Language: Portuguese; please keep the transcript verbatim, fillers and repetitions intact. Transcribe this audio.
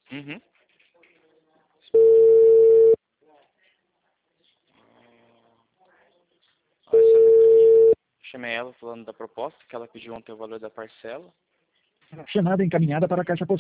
Uhum. Olha essa daqui. Chamei ela falando da proposta, que ela pediu ontem o valor da parcela. Chamada encaminhada para a caixa postal.